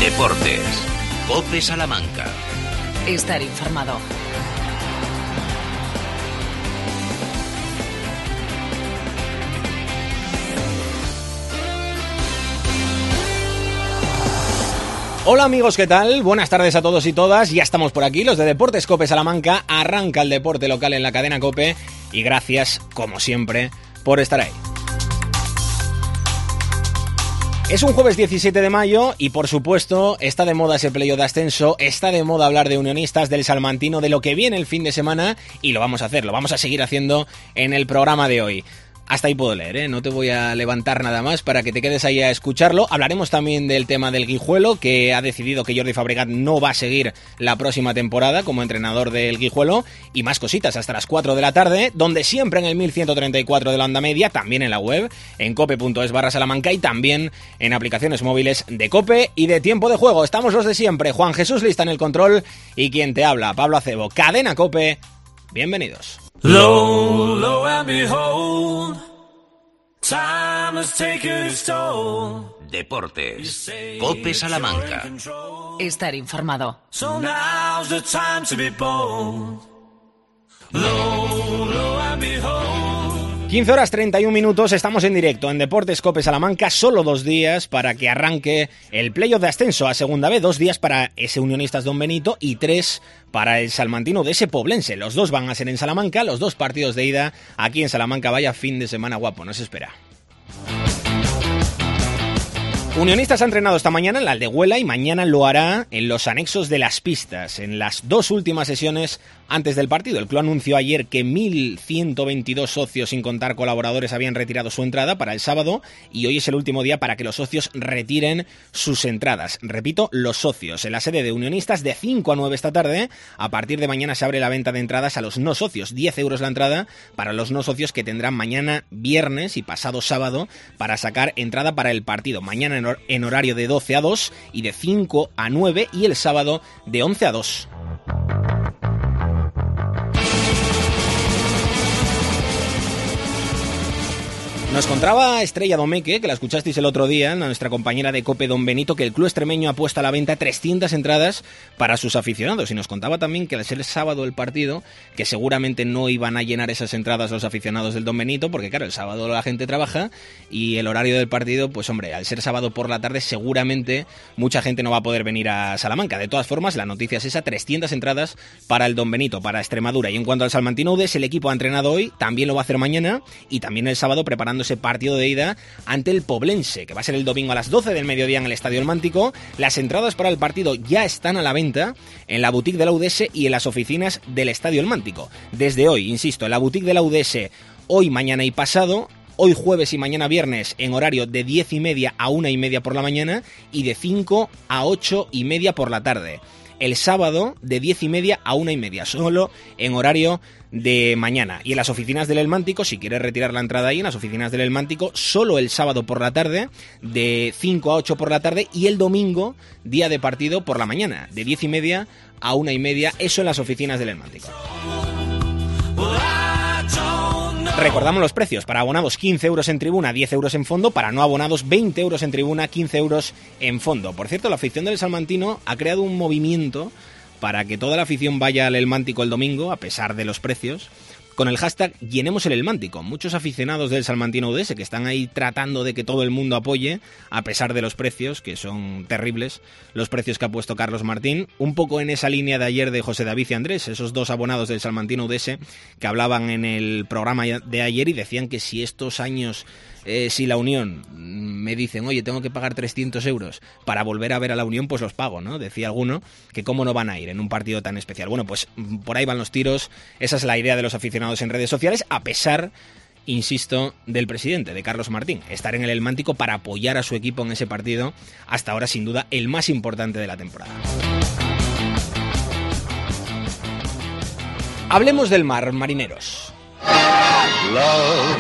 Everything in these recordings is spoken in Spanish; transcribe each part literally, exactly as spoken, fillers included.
Deportes. COPE Salamanca. Estar informado. Hola amigos, ¿qué tal? Buenas tardes a todos y todas. Ya estamos por aquí, los de Deportes COPE Salamanca. Arranca el deporte local en la cadena COPE y gracias, como siempre, por estar ahí. Es un jueves diecisiete de mayo y, por supuesto, está de moda ese playoff de ascenso, está de moda hablar de Unionistas, del Salmantino, de lo que viene el fin de semana y lo vamos a hacer, lo vamos a seguir haciendo en el programa de hoy. Hasta ahí puedo leer, ¿eh? No te voy a levantar nada más para que te quedes ahí a escucharlo. Hablaremos también del tema del Guijuelo, que ha decidido que Jordi Fabregat no va a seguir la próxima temporada como entrenador del Guijuelo, y más cositas hasta las cuatro de la tarde, donde siempre en el mil ciento treinta y cuatro de la onda media, también en la web, en cope.es barra Salamanca y también en aplicaciones móviles de COPE y de Tiempo de Juego. Estamos los de siempre, Juan Jesús Lista en el control y quien te habla, Pablo Acebo. Cadena COPE, bienvenidos. Low, low and behold, time has taken its toll. Deportes. COPE Salamanca. Estar informado. So now's the time to be bold. Low, low and behold. quince horas treinta y un minutos, estamos en directo en Deportes COPE Salamanca, solo dos días para que arranque el playoff de ascenso a Segunda B, dos días para ese Unionistas Don Benito y tres para el Salmantino de ese Poblense. Los dos van a ser en Salamanca, los dos partidos de ida aquí en Salamanca. Vaya fin de semana guapo, no se espera. Unionistas ha entrenado esta mañana en la Aldehuela y mañana lo hará en los anexos de Las Pistas, en las dos últimas sesiones antes del partido. El club anunció ayer que mil ciento veintidós socios, sin contar colaboradores, habían retirado su entrada para el sábado y hoy es el último día para que los socios retiren sus entradas. Repito, los socios. En la sede de Unionistas de cinco a nueve esta tarde, a partir de mañana se abre la venta de entradas a los no socios. diez euros la entrada para los no socios que tendrán mañana viernes y pasado sábado para sacar entrada para el partido. Mañana en en horario de doce a dos y de cinco a nueve y el sábado de once a dos. Nos contaba Estrella Domeque, que la escuchasteis el otro día, nuestra compañera de COPE Don Benito, que el club extremeño ha puesto a la venta trescientas entradas para sus aficionados. Y nos contaba también que al ser sábado el partido, que seguramente no iban a llenar esas entradas los aficionados del Don Benito, porque claro, el sábado la gente trabaja y el horario del partido, pues hombre, al ser sábado por la tarde seguramente mucha gente no va a poder venir a Salamanca. De todas formas, la noticia es esa, trescientas entradas para el Don Benito, para Extremadura. Y en cuanto al Salmantino U D E S, el equipo ha entrenado hoy, también lo va a hacer mañana y también el sábado preparando ese partido de ida ante el Poblense, que va a ser el domingo a las doce del mediodía en el Estadio El Mántico. Las entradas para el partido ya están a la venta en la boutique de la U D E S y en las oficinas del Estadio El Mántico. Desde hoy, insisto, en la boutique de la U D E S, hoy, mañana y pasado, hoy jueves y mañana viernes en horario de diez y media a una y media por la mañana y de cinco a ocho y media por la tarde. El sábado de diez y media a una y media, solo en horario de mañana. Y en las oficinas del El Mántico, si quieres retirar la entrada ahí, en las oficinas del El Mántico, solo el sábado por la tarde, de cinco a ocho por la tarde, y el domingo, día de partido, por la mañana, de diez y media a una y media, eso en las oficinas del El Mántico. Recordamos los precios: para abonados quince euros en tribuna, diez euros en fondo; para no abonados veinte euros en tribuna, quince euros en fondo. Por cierto, la afición del Salmantino ha creado un movimiento para que toda la afición vaya al El Mántico el domingo, a pesar de los precios, con el hashtag Llenemos el El Mántico. Muchos aficionados del Salmantino U D E S que están ahí tratando de que todo el mundo apoye, a pesar de los precios, que son terribles, los precios que ha puesto Carlos Martín, un poco en esa línea de ayer de José David y Andrés, esos dos abonados del Salmantino U D E S que hablaban en el programa de ayer y decían que si estos años, eh, si la Unión me dicen, oye, tengo que pagar trescientos euros para volver a ver a la Unión, pues los pago, ¿no? Decía alguno que cómo no van a ir en un partido tan especial. Bueno, pues por ahí van los tiros, esa es la idea de los aficionados en redes sociales, a pesar, insisto, del presidente, de Carlos Martín, estar en el El Mántico para apoyar a su equipo en ese partido, hasta ahora sin duda el más importante de la temporada. Hablemos del mar, marineros. Love,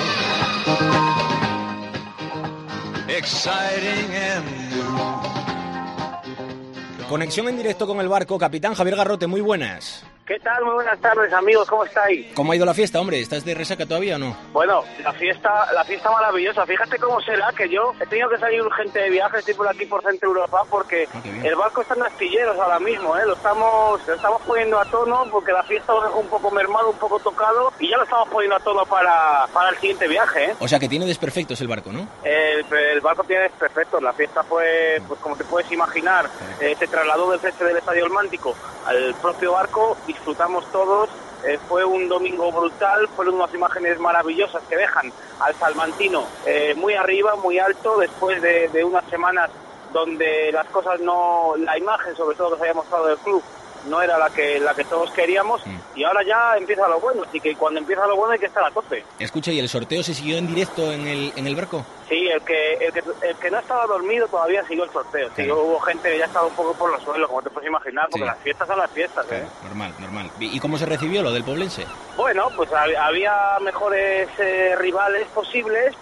exciting and new. Conexión en directo con el barco. Capitán Javier Garrote, muy buenas. ¿Qué tal? Muy buenas tardes, amigos, ¿cómo estáis? ¿Cómo ha ido la fiesta, hombre? ¿Estás de resaca todavía o no? Bueno, la fiesta la fiesta maravillosa. Fíjate cómo será que yo he tenido que salir urgente de viaje, estoy por aquí por Centro Europa, porque Ah, el barco está en astilleros ahora mismo, ¿eh? Lo estamos, lo estamos poniendo a tono porque la fiesta lo dejó un poco mermado, un poco tocado, y ya lo estamos poniendo a tono para, para el siguiente viaje, ¿eh? O sea que tiene desperfectos el barco, ¿no? El, el barco tiene perfecto. La fiesta fue, pues como te puedes imaginar, eh, se trasladó del césped del Estadio El Mántico al propio barco, disfrutamos todos. Eh, fue un domingo brutal, fueron unas imágenes maravillosas que dejan al salmantino eh, muy arriba, muy alto, después de, de unas semanas donde las cosas no, la imagen sobre todo que se había mostrado del club no era la que la que todos queríamos, mm. y ahora ya empieza lo bueno, así que cuando empieza lo bueno hay que estar a tope. Escucha, ¿y el sorteo se siguió en directo en el en el barco? Sí, el que el que, el que no estaba dormido todavía siguió el sorteo. Sí, claro. Hubo gente que ya estaba un poco por los suelos, como te puedes imaginar, porque sí. Las fiestas son las fiestas. Claro, ¿eh? Normal, normal. ¿Y cómo se recibió lo del poblense? Bueno, pues había mejores eh, rivales posibles,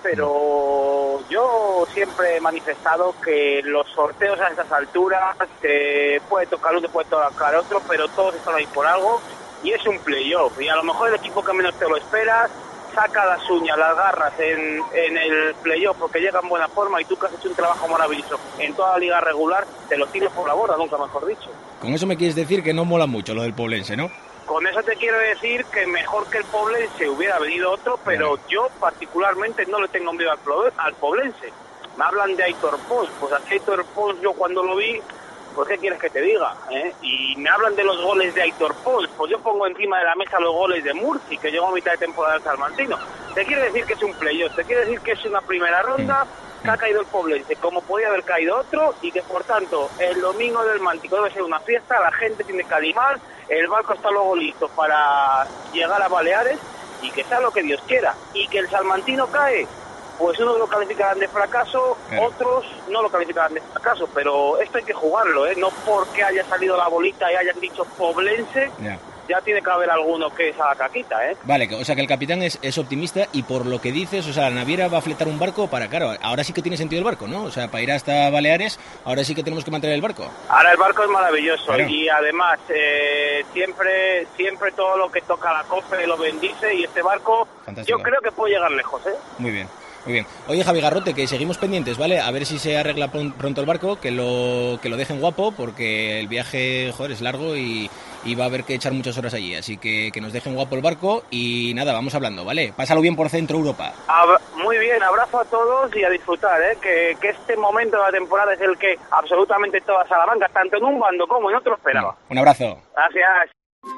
pero mm. yo siempre he manifestado que los sorteos a estas alturas, te puede tocar uno, te puede tocar otro, pero todos están ahí por algo, y es un playoff, y a lo mejor el equipo que menos te lo esperas saca las uñas, las garras en, en el playoff porque llega en buena forma, y tú que has hecho un trabajo maravilloso en toda la liga regular, te lo tires por la borda, nunca mejor dicho. Con eso me quieres decir que no mola mucho lo del poblense, ¿no? Con eso te quiero decir que mejor que el poblense hubiera venido otro, pero bueno, yo particularmente no le tengo miedo al, al poblense. Me hablan de Aitor Pons, pues a Aitor Pons yo cuando lo vi, pues ¿qué quieres que te diga? ¿Eh? Y me hablan de los goles de Aitor Pons, pues yo pongo encima de la mesa los goles de Murci, que llegó a mitad de temporada al Salmantino. Te quiero decir que es un playoff, te quiero decir que es una primera ronda, que ha caído el poblense, como podía haber caído otro, y que por tanto el domingo del Mántico debe ser una fiesta, la gente tiene que animar, el barco está luego listo para llegar a Baleares, y que sea lo que Dios quiera, y que el Salmantino cae, pues unos lo calificarán de fracaso, claro. Otros no lo calificarán de fracaso, pero esto hay que jugarlo, ¿eh? No porque haya salido la bolita y hayan dicho poblense, yeah. Ya tiene que haber alguno que es a la caquita, ¿eh? Vale, o sea que el capitán es, es optimista, y por lo que dices, o sea, la naviera va a fletar un barco para, claro, ahora sí que tiene sentido el barco, ¿no? O sea, para ir hasta Baleares, ahora sí que tenemos que mantener el barco. Ahora el barco es maravilloso, claro. Y además eh, siempre siempre todo lo que toca la COPE lo bendice, y este barco fantástico. Yo creo que puede llegar lejos, ¿eh? Muy bien. Muy bien. Oye, Javi Garrote, que seguimos pendientes, ¿vale? A ver si se arregla pronto el barco, que lo que lo dejen guapo, porque el viaje, joder, es largo y, y va a haber que echar muchas horas allí. Así que que nos dejen guapo el barco y nada, vamos hablando, ¿vale? Pásalo bien por Centro Europa. Ab- muy bien, abrazo a todos y a disfrutar, ¿eh? Que, que este momento de la temporada es el que absolutamente toda Salamanca, tanto en un bando como en otro, esperaba. Un abrazo. Gracias.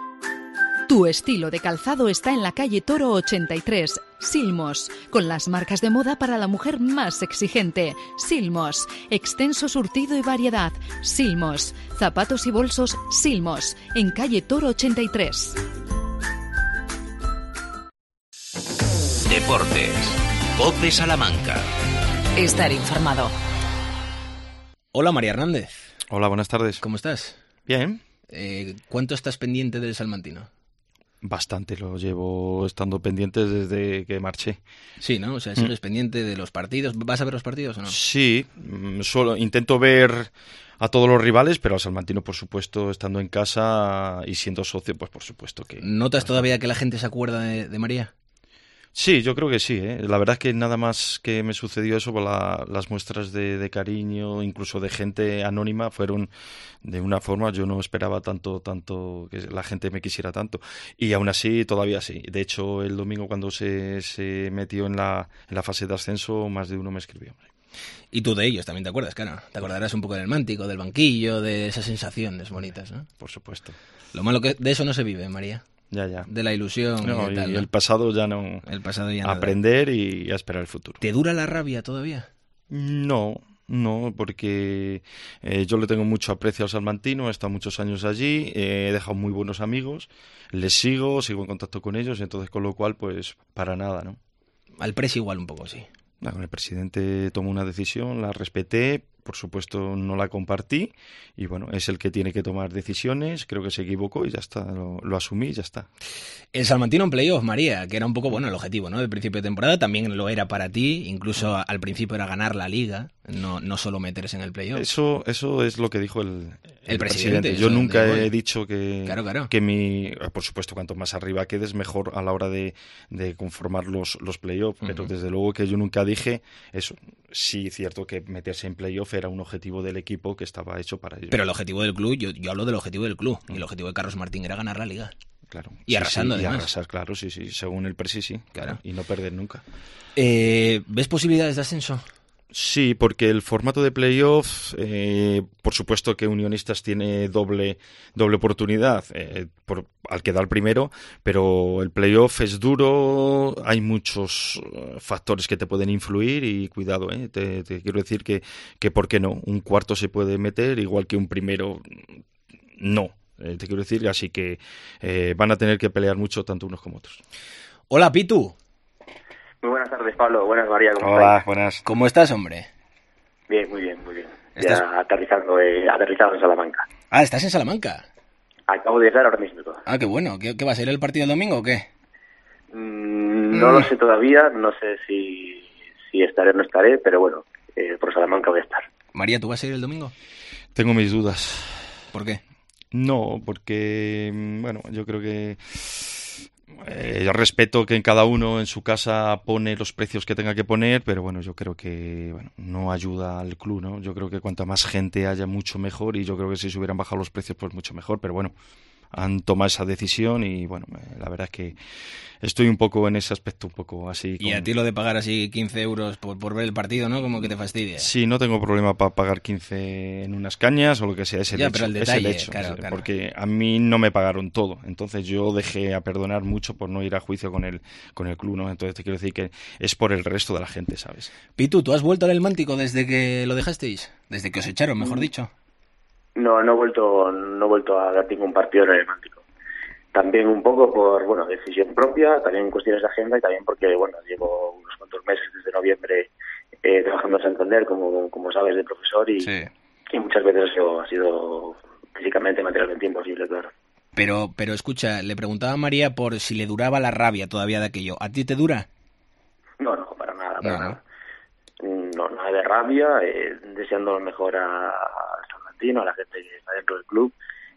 Tu estilo de calzado está en la calle Toro ochenta y tres, Silmos, con las marcas de moda para la mujer más exigente. Silmos, extenso surtido y variedad. Silmos, zapatos y bolsos Silmos, en calle Toro ochenta y tres. Deportes, COPE Salamanca. Estar informado. Hola, María Hernández. Hola, buenas tardes. ¿Cómo estás? Bien. Eh, ¿Cuánto estás pendiente del Salmantino? Bastante, lo llevo estando pendiente desde que marché. Sí, ¿no? O sea, sigues mm. pendiente de los partidos. ¿Vas a ver los partidos o no? Sí, solo intento ver a todos los rivales, pero al Salmantino, por supuesto, estando en casa y siendo socio, pues por supuesto que... ¿Notas todavía que la gente se acuerda de, de María? Sí, yo creo que sí, ¿eh? La verdad es que nada más que me sucedió eso, la, las muestras de, de cariño, incluso de gente anónima, fueron de una forma, yo no esperaba tanto, tanto que la gente me quisiera tanto. Y aún así, todavía sí. De hecho, el domingo cuando se, se metió en la, en la fase de ascenso, más de uno me escribió. Y tú de ellos también te acuerdas, claro. Te acordarás un poco del Mántico, del banquillo, de esas sensaciones bonitas, ¿no? Por supuesto. Lo malo que de eso no se vive, María. Ya, ya. De la ilusión. No, y, tal, y ¿no? el pasado ya no. El pasado ya aprender nada. Y a esperar el futuro. ¿Te dura la rabia todavía? No, no, porque eh, yo le tengo mucho aprecio al Salmantino, he estado muchos años allí, eh, he dejado muy buenos amigos, les sigo, sigo en contacto con ellos, entonces con lo cual, pues, para nada, ¿no? Al presi igual un poco, sí. Con el presidente tomó una decisión, la respeté, por supuesto no la compartí y bueno, es el que tiene que tomar decisiones, creo que se equivocó y ya está, lo, lo asumí y ya está. El Salmantino en playoff, María, que era un poco bueno el objetivo, ¿no? Del principio de temporada también lo era para ti, incluso al principio era ganar la liga, no, no solo meterse en el playoff. Eso, eso es lo que dijo el, el, el presidente. presidente. Yo nunca he dicho que, claro, claro. que mi... Por supuesto, cuanto más arriba quedes, mejor a la hora de, de conformar los, los playoffs. Uh-huh. Pero desde luego que yo nunca dije eso. Sí, cierto que meterse en playoff era un objetivo del equipo que estaba hecho para ello. Pero el objetivo del club, yo, yo hablo del objetivo del club. Uh-huh. Y el objetivo de Carlos Martín era ganar la Liga. Claro. Y arrasando, sí, sí, además. Y arrasar, claro, sí, sí. Según el Presi, sí. Claro. Y no perder nunca. Eh, ¿Ves posibilidades de ascenso? Sí, porque el formato de playoff, eh, por supuesto que Unionistas tiene doble doble oportunidad eh, por, al quedar primero, pero el playoff es duro, hay muchos factores que te pueden influir y cuidado, eh, te, te quiero decir que, que ¿por qué no? Un cuarto se puede meter, igual que un primero no, eh, te quiero decir, así que eh, van a tener que pelear mucho tanto unos como otros. Hola, Pitu. Muy buenas tardes, Pablo. Buenas, María. ¿Cómo Hola, estáis? Buenas. ¿Cómo estás, hombre? Bien, muy bien, muy bien. ¿Estás... Ya aterrizando, eh, aterrizado en Salamanca. Ah, ¿estás en Salamanca? Acabo de llegar ahora mismo. Ah, qué bueno. ¿Qué, qué va a ser el partido el domingo o qué? Mm, no mm. lo sé todavía. No sé si, si estaré o no estaré, pero bueno, eh, por Salamanca voy a estar. María, ¿tú vas a ir el domingo? Tengo mis dudas. ¿Por qué? No, porque, bueno, yo creo que... Eh, yo respeto que en cada uno en su casa pone los precios que tenga que poner, pero bueno, yo creo que bueno, no ayuda al club, ¿no? Yo creo que cuanta más gente haya, mucho mejor, y yo creo que si se hubieran bajado los precios, pues mucho mejor, pero bueno, han tomado esa decisión y bueno, la verdad es que estoy un poco en ese aspecto, un poco así. Y con... a ti lo de pagar así quince euros por, por ver el partido, ¿no? Como que te fastidia. Sí, no tengo problema para pagar quince en unas cañas o lo que sea, es el ya, hecho. Pero el detalle, es el hecho claro, es, claro. Porque a mí no me pagaron todo, entonces yo dejé a perdonar mucho por no ir a juicio con el, con el club, ¿no? Entonces te quiero decir que es por el resto de la gente, ¿sabes? Pitu, ¿tú has vuelto al Mántico desde que lo dejasteis? Desde que os echaron, mejor dicho. No, no he vuelto, no he vuelto a dar ningún partido en el Mántico. También un poco por, bueno, decisión propia, también cuestiones de agenda y también porque, bueno, llevo unos cuantos meses desde noviembre eh, trabajando en Santander, como, como sabes, de profesor y, sí. y muchas veces eso ha sido físicamente, materialmente imposible, claro. Pero, pero escucha, le preguntaba a María por si le duraba la rabia todavía de aquello. ¿A ti te dura? No, no, para nada, para no, nada. No, nada de rabia, eh, deseando lo mejor a, a San Martín, a la gente que está dentro del club.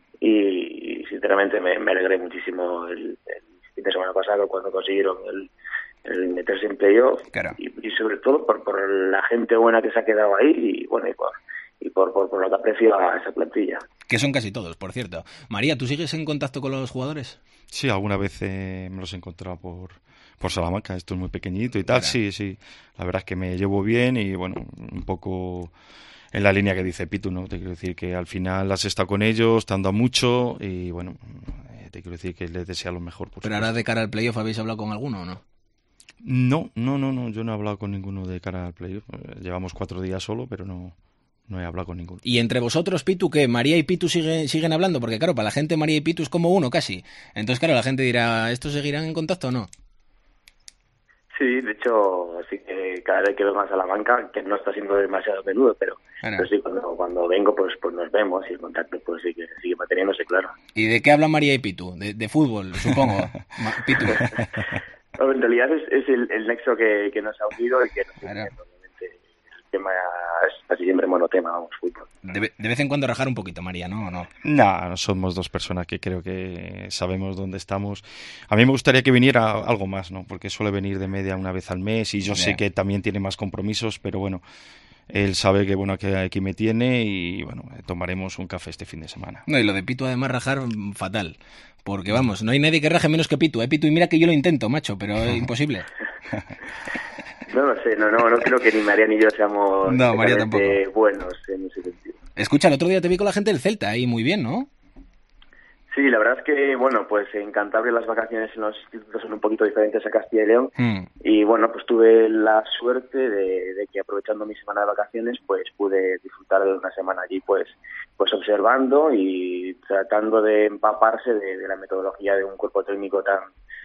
Y sinceramente me, me alegré muchísimo el, el fin de semana pasado cuando consiguieron el, el meterse en playoff, claro. y, y sobre todo por, por la gente buena que se ha quedado ahí y bueno y por y por, por, por lo que aprecio a esa plantilla. Que son casi todos, por cierto. María, ¿tú sigues en contacto con los jugadores? Sí, alguna vez eh, me los he encontrado por, por Salamanca, esto es muy pequeñito y tal, claro. sí, sí. La verdad es que me llevo bien y bueno, un poco... en la línea que dice Pitu, ¿no? Te quiero decir que al final has estado con ellos, te han dado mucho y bueno, te quiero decir que les desea lo mejor. Por Pero supuesto. Ahora de cara al playoff, ¿habéis hablado con alguno o no? No, no, no, no, yo no he hablado con ninguno de cara al playoff. Llevamos cuatro días solo, pero no, no he hablado con ninguno. ¿Y entre vosotros, Pitu, qué? ¿María y Pitu sigue, siguen hablando? Porque claro, para la gente María y Pitu es como uno casi. Entonces claro, la gente dirá, ¿estos seguirán en contacto o no? Sí, de hecho, sí que cada vez que vengo a Salamanca, que no está siendo demasiado menudo, pero, claro. pero sí, cuando, cuando vengo, pues pues nos vemos y el contacto pues sí que sigue manteniéndose, claro. ¿Y de qué hablan María y Pitu? De, de fútbol, supongo. Pitu. No, en realidad es, es el, el nexo que, que nos ha unido y que nos claro. une, obviamente el tema es casi siempre monotema, vamos, fútbol. De, de vez en cuando rajar un poquito, María, ¿no? ¿O no? No, somos dos personas que creo que sabemos dónde estamos. A mí me gustaría que viniera algo más, ¿no? Porque suele venir de media una vez al mes y yo yeah. sé que también tiene más compromisos, pero bueno, él sabe que bueno aquí, aquí me tiene y bueno, tomaremos un café este fin de semana. No, y lo de Pitu además rajar fatal, porque vamos, no hay nadie que raje menos que Pitu, ¿eh? Pitu, y mira que yo lo intento, macho, pero es imposible. No lo sé, no, no, no creo que ni María ni yo seamos no, María tampoco. buenos en ese sentido. Escucha, el otro día te vi con la gente del Celta ahí muy bien, ¿no? Sí, la verdad es que, bueno, pues en Cantabria las vacaciones en los institutos son un poquito diferentes a Castilla y León. Mm. Y bueno, pues tuve la suerte de, de que aprovechando mi semana de vacaciones, pues pude disfrutar de una semana allí, pues pues observando y tratando de empaparse de, de la metodología de un cuerpo técnico tan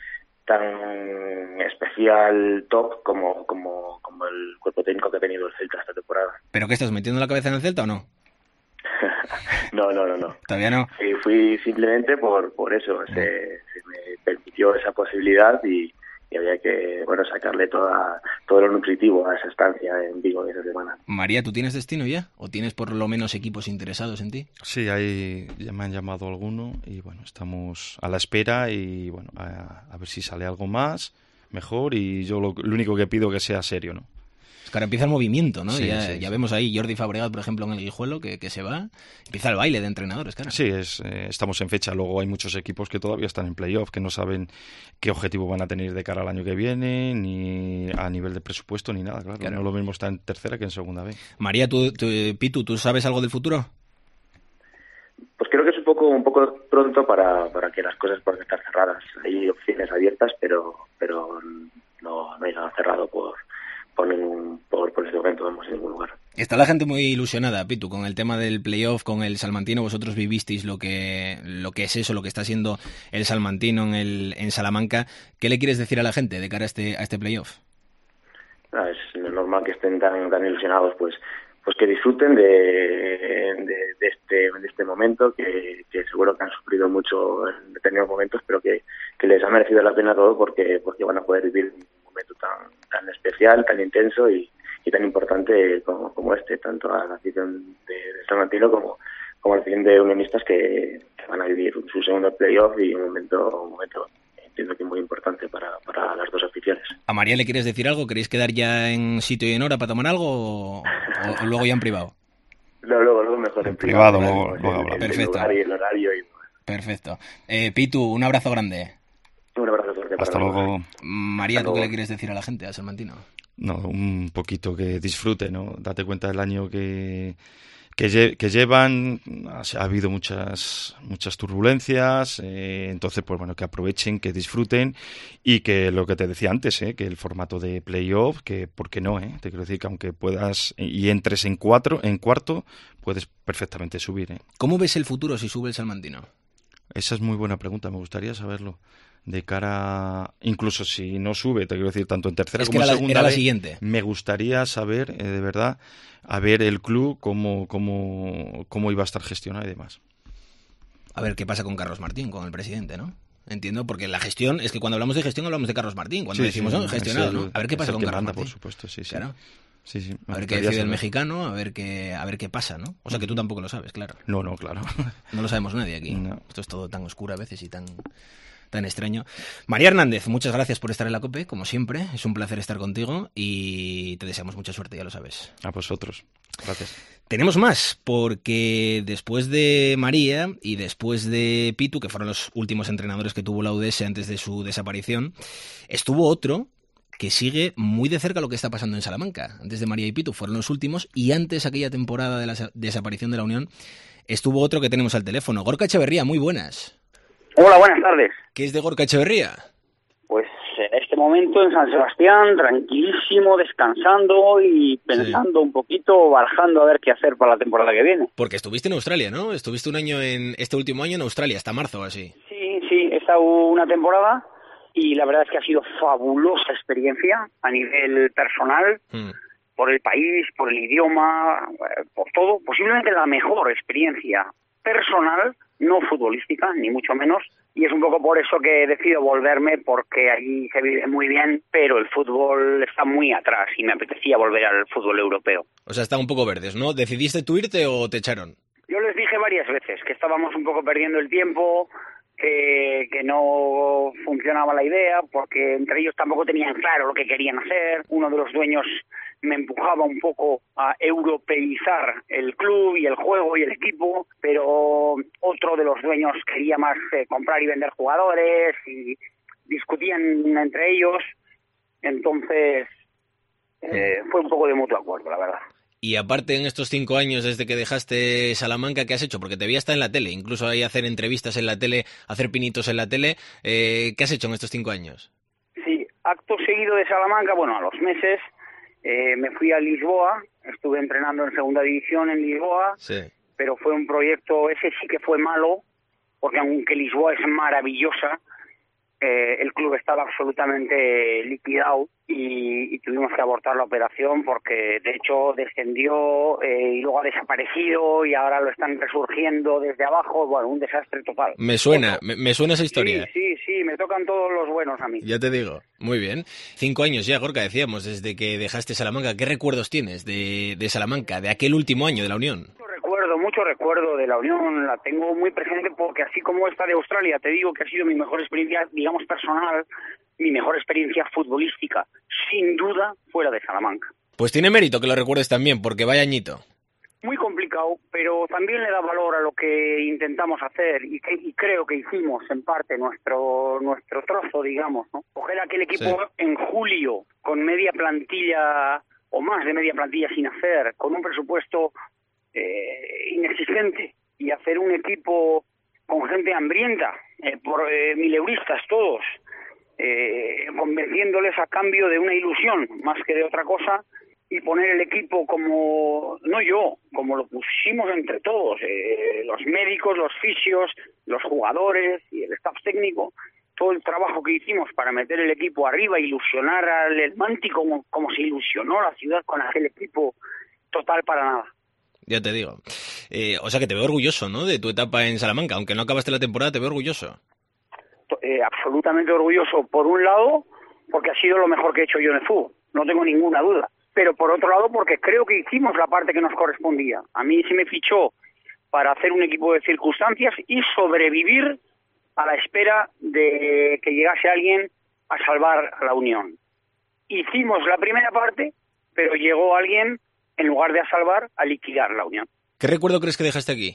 tan especial, top, como, como, como el cuerpo técnico que ha tenido el Celta esta temporada. ¿Pero qué estás metiendo la cabeza en el Celta o no? no, no, no, no. ¿Todavía no? Sí, fui simplemente por por eso, se, se me permitió esa posibilidad y, y había que, bueno, sacarle toda todo lo nutritivo a esa estancia en Vigo de esa semana. María, ¿tú tienes destino ya? ¿O tienes por lo menos equipos interesados en ti? Sí, ahí ya me han llamado alguno y bueno, estamos a la espera y bueno, a, a ver si sale algo más, mejor, y yo lo, lo único que pido que sea serio, ¿no? Es que ahora empieza el movimiento, ¿no? Sí, ya sí, ya sí. vemos ahí Jordi Fabregat, por ejemplo, en el Guijuelo, que, que se va. Empieza el baile de entrenadores, claro. Sí, es, eh, estamos en fecha. Luego hay muchos equipos que todavía están en playoff, que no saben qué objetivo van a tener de cara al año que viene, ni a nivel de presupuesto, ni nada, claro. Claro. No lo mismo está en tercera que en segunda B. María, ¿tú, tú, Pitu, ¿tú sabes algo del futuro? Pues creo que es un poco un poco pronto para, para que las cosas puedan estar cerradas. Hay opciones abiertas, pero pero no, no hay nada cerrado por por ningún por, por este momento, vemos en ningún lugar. Está la gente muy ilusionada, Pitu, con el tema del playoff, con el Salmantino. Vosotros vivisteis lo que lo que es eso, lo que está siendo el Salmantino en el en Salamanca. ¿Qué le quieres decir a la gente de cara a este a este playoff? Ah, es normal que estén tan tan ilusionados, pues pues que disfruten de, de, de este de este momento, que, que seguro que han sufrido mucho en determinados momentos, pero que, que les ha merecido la pena todo porque porque van a poder vivir un momento tan tan especial, tan intenso y, y tan importante como, como este, tanto a la afición de, de Salmantino como como a la afición de Unionistas, que, que van a vivir su segundo playoff y un momento un momento entiendo que muy importante para, para las dos aficiones. ¿A María le quieres decir algo? ¿Queréis quedar ya en sitio y en hora para tomar algo o, o luego ya en privado? Luego, luego, luego mejor en, en privado, privado, luego, el, luego el, hablamos. el Perfecto. lugar y el horario. Y... Perfecto. Eh, Pitu, un abrazo grande. Un abrazo fuerte. Hasta para luego. María, Hasta ¿tú qué luego. le quieres decir a la gente, a Salmantino? No, un poquito que disfrute, ¿no? Date cuenta del año que, que, lle- que llevan, ha, ha habido muchas muchas turbulencias, eh, entonces, pues bueno, que aprovechen, que disfruten y que lo que te decía antes, ¿eh? Que el formato de playoff, que ¿por qué no? ¿eh? Te quiero decir que aunque puedas y entres en cuatro, en cuarto, puedes perfectamente subir, ¿eh? ¿Cómo ves el futuro si sube el Salmantino? Esa es muy buena pregunta, me gustaría saberlo. De cara, incluso si no sube, te quiero decir, tanto en tercera Es que como en era la- segunda era la B, siguiente. me gustaría saber, eh, de verdad, a ver el club cómo, cómo, cómo iba a estar gestionado y demás. A ver qué pasa con Carlos Martín, con el presidente, ¿no? Entiendo, porque la gestión, es que cuando hablamos de gestión hablamos de Carlos Martín, cuando Sí, decimos, sí, ¿no? Gestionado, es el- ¿no? A ver qué es pasa el con que Carlos manda, Martín. por supuesto, sí, sí. Claro. Sí, sí, me A ver qué gustaría decide el saber. mexicano, a ver qué, a ver qué pasa, ¿no? O sea que tú tampoco lo sabes, claro. No, no, claro. No lo sabemos nadie aquí. No. Esto es todo tan oscuro a veces y tan, tan extraño. María Hernández, muchas gracias por estar en la COPE, como siempre. Es un placer estar contigo y te deseamos mucha suerte, ya lo sabes. A vosotros. Gracias. Tenemos más, porque después de María y después de Pitu, que fueron los últimos entrenadores que tuvo la U D S antes de su desaparición, estuvo otro que sigue muy de cerca lo que está pasando en Salamanca. Antes de María y Pitu fueron los últimos, y antes, aquella temporada de la sa- desaparición de la Unión, estuvo otro que tenemos al teléfono. Gorka Echeverría, muy buenas. Hola, buenas tardes. ¿Qué es de Gorka Echeverría? Pues en este momento en San Sebastián, tranquilísimo, descansando y pensando un poquito, barajando a ver qué hacer para la temporada que viene. Porque estuviste en Australia, ¿no? Estuviste un año en este último año en Australia, hasta marzo o así. Sí, sí, he estado una temporada y la verdad es que ha sido fabulosa experiencia a nivel personal, Mm. por el país, por el idioma, eh, por todo. Posiblemente la mejor experiencia personal, no futbolística, ni mucho menos. Y es un poco por eso que decido volverme, porque allí se vive muy bien, pero el fútbol está muy atrás y me apetecía volver al fútbol europeo. O sea, están un poco verdes, ¿no? ¿Decidiste tú irte o te echaron? Yo les dije varias veces que estábamos un poco perdiendo el tiempo, que, que no funcionaba la idea, porque entre ellos tampoco tenían claro lo que querían hacer. Uno de los dueños me empujaba un poco a europeizar el club y el juego y el equipo, pero otro de los dueños quería más eh, comprar y vender jugadores y discutían entre ellos. Entonces eh, fue un poco de mutuo acuerdo, la verdad. Y aparte, en estos cinco años desde que dejaste Salamanca, ¿qué has hecho? Porque te vi hasta en la tele, incluso ahí hacer entrevistas en la tele, hacer pinitos en la tele. Eh, ¿Qué has hecho en estos cinco años? Sí, acto seguido de Salamanca, bueno, a los meses eh, me fui a Lisboa, estuve entrenando en segunda división en Lisboa, Sí. pero fue un proyecto, ese sí que fue malo, porque aunque Lisboa es maravillosa, eh, el club estaba absolutamente liquidado y, y tuvimos que abortar la operación porque de hecho descendió eh, y luego ha desaparecido y ahora lo están resurgiendo desde abajo. Bueno, un desastre total. Me suena, me, me suena esa historia. Sí, sí, sí, me tocan todos los buenos a mí. Ya te digo, muy bien. Cinco años ya, Gorka, decíamos, desde que dejaste Salamanca. ¿Qué recuerdos tienes de, de Salamanca, de aquel último año de la Unión? Mucho recuerdo, mucho recuerdo de la Unión, la tengo muy presente porque así como esta de Australia, te digo que ha sido mi mejor experiencia, digamos, personal, mi mejor experiencia futbolística, sin duda, fuera de Salamanca. Pues tiene mérito que lo recuerdes también, porque vaya añito. Muy complicado, pero también le da valor a lo que intentamos hacer y, que, y creo que hicimos en parte nuestro nuestro trozo, digamos, ¿no? Coger aquel equipo sí. en julio con media plantilla o más de media plantilla sin hacer, con un presupuesto eh, inexistente y hacer un equipo con gente hambrienta, eh, por eh, mileuristas todos, eh, convenciéndoles a cambio de una ilusión más que de otra cosa. Y poner el equipo como, no yo, como lo pusimos entre todos, eh, los médicos, los fisios, los jugadores y el staff técnico, todo el trabajo que hicimos para meter el equipo arriba, ilusionar al Elmanti como, como se ilusionó la ciudad con aquel equipo, total para nada. Ya te digo. Eh, o sea que te veo orgulloso, ¿no?, de tu etapa en Salamanca, aunque no acabaste la temporada, te veo orgulloso. Eh, absolutamente orgulloso, por un lado, porque ha sido lo mejor que he hecho yo en el fútbol, no tengo ninguna duda. Pero por otro lado porque creo que hicimos la parte que nos correspondía. A mí se me fichó para hacer un equipo de circunstancias y sobrevivir a la espera de que llegase alguien a salvar a la Unión. Hicimos la primera parte, pero llegó alguien, en lugar de a salvar, a liquidar la Unión. ¿Qué recuerdo crees que dejaste aquí?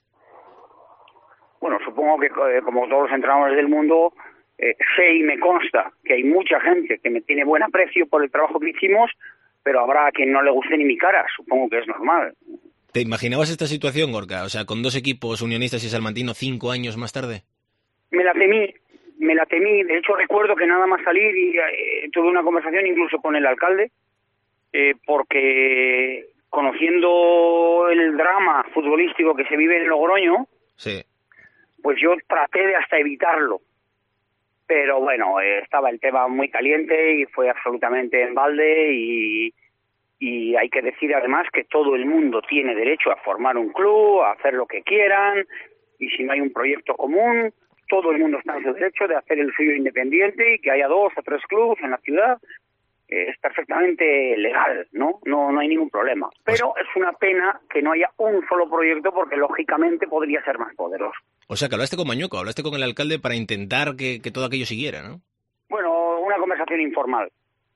Bueno, supongo que eh, como todos los entrenadores del mundo, eh, sé y me consta que hay mucha gente que me tiene buen aprecio por el trabajo que hicimos, pero habrá a quien no le guste ni mi cara, supongo que es normal. ¿Te imaginabas esta situación, Gorka? O sea, con dos equipos, Unionistas y Salmantino, cinco años más tarde. Me la temí, me la temí. De hecho, recuerdo que nada más salir y eh, tuve una conversación incluso con el alcalde, eh, porque conociendo el drama futbolístico que se vive en Logroño, sí. pues yo traté de hasta evitarlo. Pero bueno, eh, estaba el tema muy caliente y fue absolutamente en balde y, y hay que decir además que todo el mundo tiene derecho a formar un club, a hacer lo que quieran y si no hay un proyecto común, todo el mundo está en su derecho de hacer el suyo independiente y que haya dos o tres clubes en la ciudad. Eh, es perfectamente legal, ¿no? ¿no? No hay ningún problema. Pero es una pena que no haya un solo proyecto porque lógicamente podría ser más poderoso. O sea, que hablaste con Mañuco, hablaste con el alcalde para intentar que, que todo aquello siguiera, ¿no? Bueno, una conversación informal.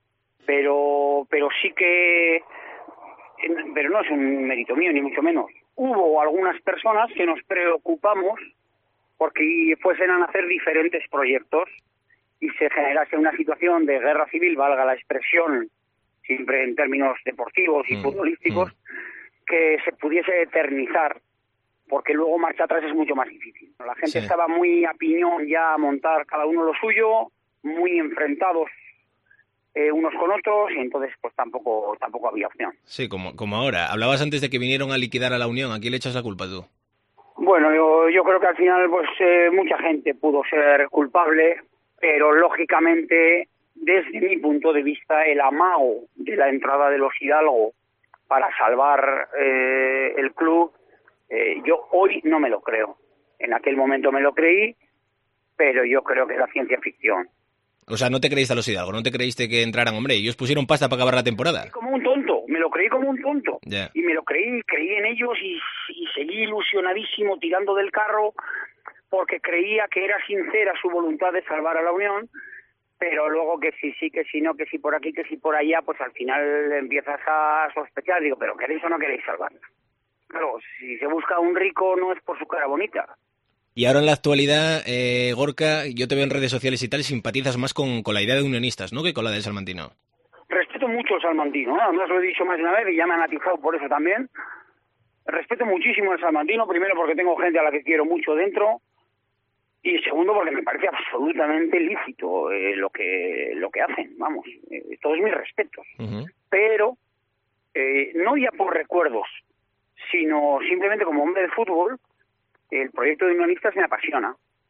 Pero pero sí que... Pero no es un mérito mío, ni mucho menos. Hubo algunas personas que nos preocupamos porque fuesen a nacer diferentes proyectos y se generase una situación de guerra civil, valga la expresión, siempre en términos deportivos y mm, futbolísticos, mm. que se pudiese eternizar, porque luego marcha atrás es mucho más difícil. La gente sí. estaba muy a piñón ya a montar cada uno lo suyo, muy enfrentados eh, unos con otros, y entonces pues tampoco tampoco había opción. Sí, como, como ahora. Hablabas antes de que vinieron a liquidar a la Unión. ¿A quién le echas la culpa tú? Bueno, yo, yo creo que al final pues eh, mucha gente pudo ser culpable, pero lógicamente, desde mi punto de vista, el amago de la entrada de los Hidalgo para salvar eh, el club, eh, yo hoy no me lo creo. En aquel momento me lo creí, pero yo creo que era ciencia ficción. O sea, no te creíste a los Hidalgo, no te creíste que entraran, hombre, ellos pusieron pasta para acabar la temporada. Como un tonto, me lo creí como un tonto. Yeah. Y me lo creí, creí en ellos y, y seguí ilusionadísimo tirando del carro, porque creía que era sincera su voluntad de salvar a la Unión, pero luego que sí, sí, que sí, no, que sí por aquí, que sí por allá, pues al final empiezas a sospechar, digo, pero ¿queréis o no queréis salvarla? Claro, si se busca un rico no es por su cara bonita. Y ahora en la actualidad, eh, Gorka, yo te veo en redes sociales y tal, simpatizas más con, con la idea de Unionistas, ¿no?, que con la del Salmantino. Respeto mucho al Salmantino, ¿no? Además lo he dicho más de una vez y ya me han atizado por eso también. Respeto muchísimo al Salmantino, primero porque tengo gente a la que quiero mucho dentro, y segundo porque me parece absolutamente lícito eh, lo que lo que hacen, vamos, eh, todos mis respetos. Uh-huh. Pero eh, no ya por recuerdos, sino simplemente como hombre de fútbol, el proyecto de Unionistas me apasiona.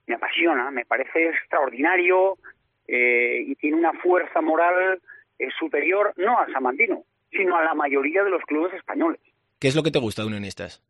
me apasiona, me parece extraordinario eh, y tiene una fuerza moral eh, superior no al salmantino, sino a la mayoría de los clubes españoles. ¿Qué es lo que te gusta de Unionistas?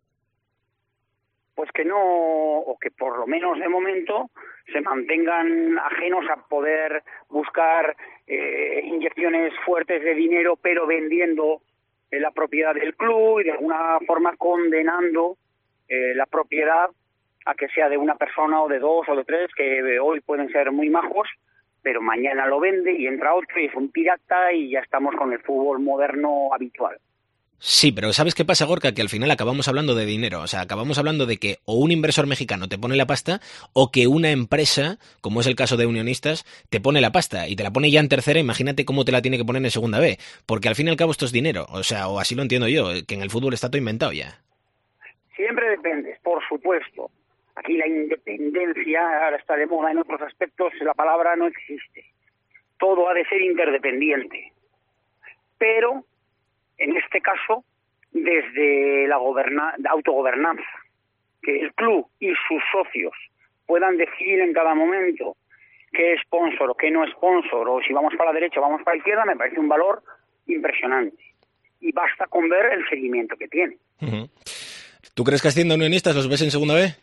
Pues que no, o que por lo menos de momento se mantengan ajenos a poder buscar eh, inyecciones fuertes de dinero, pero vendiendo eh, la propiedad del club y de alguna forma condenando eh, la propiedad a que sea de una persona o de dos o de tres, que hoy pueden ser muy majos, pero mañana lo vende y entra otro y es un pirata y ya estamos con el fútbol moderno habitual. Sí, pero ¿sabes qué pasa, Gorka? Que al final acabamos hablando de dinero. O sea, acabamos hablando de que o un inversor mexicano te pone la pasta o que una empresa, como es el caso de Unionistas, te pone la pasta y te la pone ya en tercera. Imagínate cómo te la tiene que poner en segunda B. Porque al fin y al cabo esto es dinero. O sea, o así lo entiendo yo, que en el fútbol está todo inventado ya. Siempre dependes, por supuesto. Aquí la independencia ahora está de moda en otros aspectos, la palabra no existe. Todo ha de ser interdependiente. Pero en este caso, desde la goberna- autogobernanza, que el club y sus socios puedan decidir en cada momento qué es sponsor o qué no es sponsor, o si vamos para la derecha o vamos para la izquierda, me parece un valor impresionante. Y basta con ver el seguimiento que tiene. Uh-huh. ¿Tú crees que ascienda Unionistas? ¿Los ves en segunda B?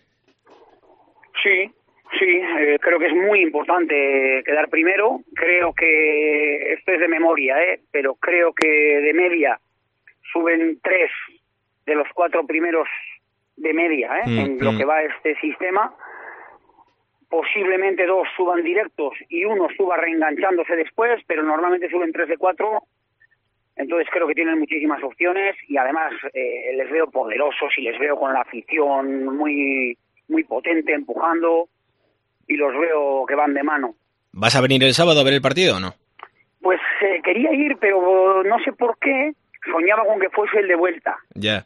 Sí, sí, eh, creo que es muy importante quedar primero. Creo que, esto es de memoria, eh, pero creo que de media suben tres de los cuatro primeros de media, ¿eh? Mm, en lo mm. que va este sistema. Posiblemente dos suban directos y uno suba reenganchándose después, pero normalmente suben tres de cuatro. Entonces creo que tienen muchísimas opciones y además eh, les veo poderosos y les veo con la afición muy, muy potente, empujando, y los veo que van de mano. ¿Vas a venir el sábado a ver el partido o no? Pues eh, quería ir, pero no sé por qué. Soñaba con que fuese el de vuelta. Ya. Yeah.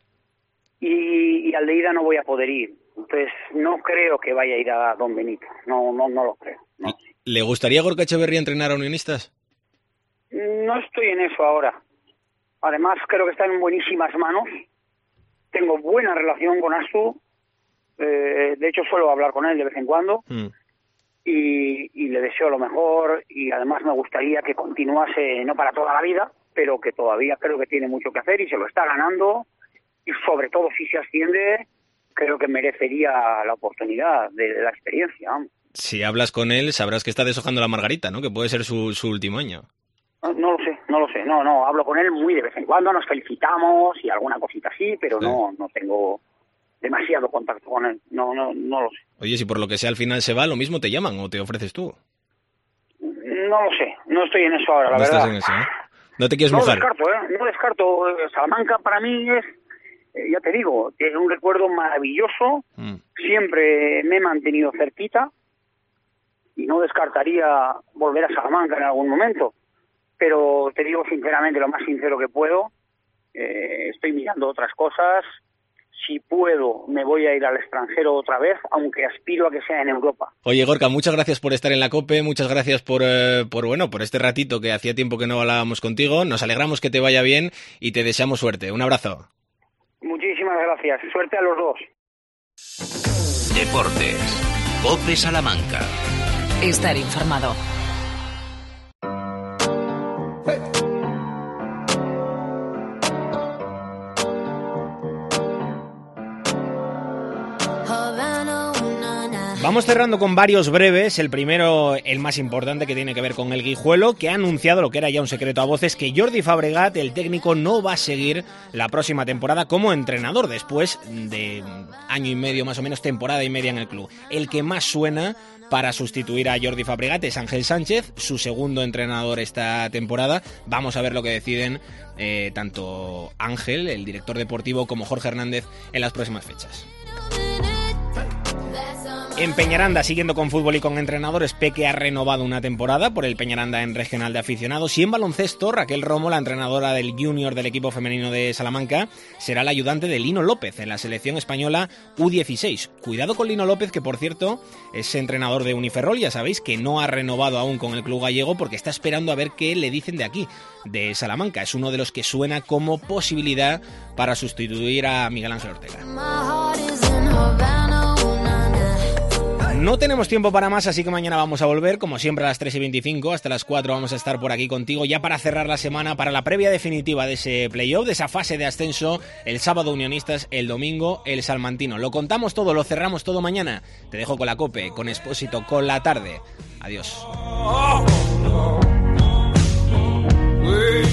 Y, y al de ida no voy a poder ir. Entonces no creo que vaya a ir a Don Benito. No, no, no lo creo. No. ¿Le gustaría a Gorka Echeverría entrenar a Unionistas? No estoy en eso ahora. Además creo que está en buenísimas manos. Tengo buena relación con Astu. Eh, de hecho suelo hablar con él de vez en cuando. Mm. Y, y le deseo lo mejor. Y además me gustaría que continuase, no para toda la vida, pero que todavía creo que tiene mucho que hacer y se lo está ganando, y sobre todo si se asciende, creo que merecería la oportunidad de, de la experiencia. Si hablas con él, sabrás que está deshojando la margarita, ¿no? Que puede ser su, su último año. No, no lo sé, no lo sé, no, no, hablo con él muy de vez en cuando, nos felicitamos y alguna cosita así, pero sí. no, no tengo demasiado contacto con él, no, no, no lo sé. Oye, si por lo que sea al final se va, lo mismo te llaman o te ofreces tú. No lo sé, no estoy en eso ahora, la no verdad. Estás en eso, ¿eh? No te quieres no mojar. Descarto, ¿eh? No descarto, Salamanca para mí es, eh, ya te digo, es un recuerdo maravilloso, mm. siempre me he mantenido cerquita y no descartaría volver a Salamanca en algún momento, pero te digo sinceramente, lo más sincero que puedo, eh, estoy mirando otras cosas. Si puedo, me voy a ir al extranjero otra vez, aunque aspiro a que sea en Europa. Oye, Gorka, muchas gracias por estar en la COPE, muchas gracias por, eh, por, bueno, por este ratito que hacía tiempo que no hablábamos contigo. Nos alegramos que te vaya bien y te deseamos suerte. Un abrazo. Muchísimas gracias. Suerte a los dos. Deportes. COPE Salamanca. Estar informado. Vamos cerrando con varios breves. El primero, el más importante, que tiene que ver con el Guijuelo, que ha anunciado lo que era ya un secreto a voces, que Jordi Fabregat, el técnico, no va a seguir la próxima temporada como entrenador, después de año y medio, más o menos, temporada y media en el club. El que más suena para sustituir a Jordi Fabregat es Ángel Sánchez, su segundo entrenador esta temporada. Vamos a ver lo que deciden eh, tanto Ángel, el director deportivo, como Jorge Hernández en las próximas fechas. En Peñaranda, siguiendo con fútbol y con entrenadores, Peque ha renovado una temporada por el Peñaranda en regional de aficionados, y en baloncesto, Raquel Romo, la entrenadora del junior del equipo femenino de Salamanca, será la ayudante de Lino López en la selección española U dieciséis. Cuidado con Lino López, que por cierto es entrenador de Uniferrol, ya sabéis que no ha renovado aún con el club gallego porque está esperando a ver qué le dicen de aquí, de Salamanca. Es uno de los que suena como posibilidad para sustituir a Miguel Ángel Ortega. No tenemos tiempo para más, así que mañana vamos a volver, como siempre, a las tres y veinticinco. Hasta las cuatro vamos a estar por aquí contigo, ya para cerrar la semana, para la previa definitiva de ese playoff, de esa fase de ascenso. El sábado Unionistas, el domingo el Salmantino. Lo contamos todo, lo cerramos todo mañana. Te dejo con la COPE, con Expósito, con La Tarde. Adiós.